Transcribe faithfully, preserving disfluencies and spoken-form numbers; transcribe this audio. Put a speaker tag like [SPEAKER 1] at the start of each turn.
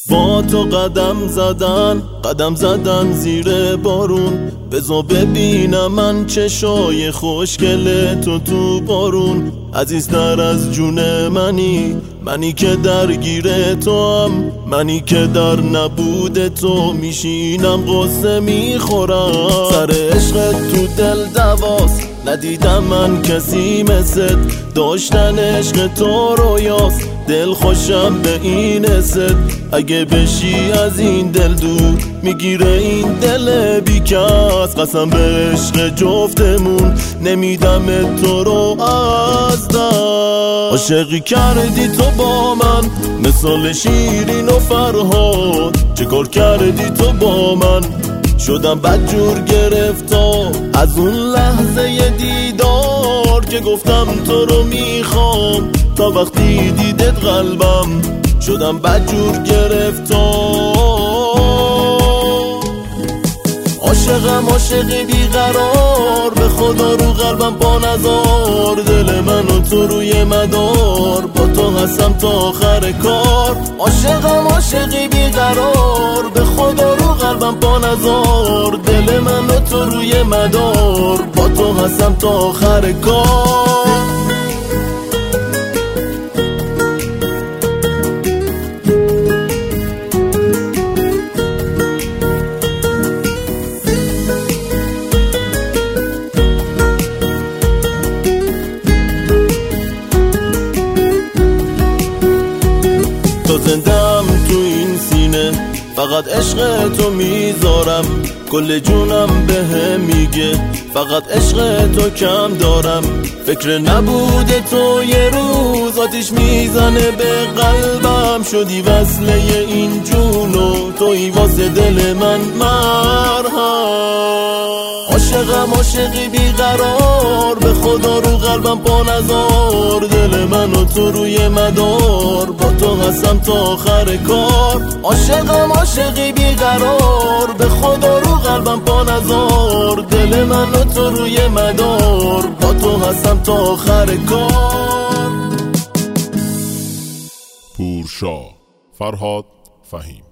[SPEAKER 1] با تو قدم زدن قدم زدن زیر بارون، بزا ببینم من چشای خوشگل تو تو بارون. عزیزتر از جون منی، منی که درگیر تو هم، منی که در نبود تو میشینم قصه میخورم. سر عشقت تو دل دواست، ندیدم من کسی مثل داشتن عشق تو رویاست. دل خوشم به این حست، اگه بشی از این دل دور میگیره این دل بیکس. قسم به عشق جفتمون نمیدم تو رو از دست. عاشقی کردی تو با من مثال شیرین و فرهاد، چه کار کردی تو با من شدم بدجور گرفتار. از اون لحظه دیدار که گفتم تو رو میخوام، تا وقتی دیدت قلبم شدم بدجور گرفتار. عاشقم عاشقی بیقرار، به خدا رو قلبم با نزار. دل من و تو روی مدار، با تو هستم تا آخر کار. عاشقم عاشقی بیقرار، به خدا رو قلبم با نزار. دل من و تو روی مدار، با تو هستم تا آخر کار. تو زندم تو این سینه، فقط عشق تو میذارم. کل جونم بهم میگه فقط عشق تو کم دارم. فکر نبود تو یه روز آتیش میزنه به قلبم. شدی وصله این جونو، توی واسه دل من مرهم. عاشقم عاشقی بیقرار، به خدا رو قلبم پا نزار. دل من و تو روی مدار، با تو هستم تا آخر کار. عاشقم عاشقی بیقرار، به خدا رو قلبم پا نزار. دل من و تو روی مدار، با تو هستم تا آخر کار.
[SPEAKER 2] پورشا، فرهاد فهیم.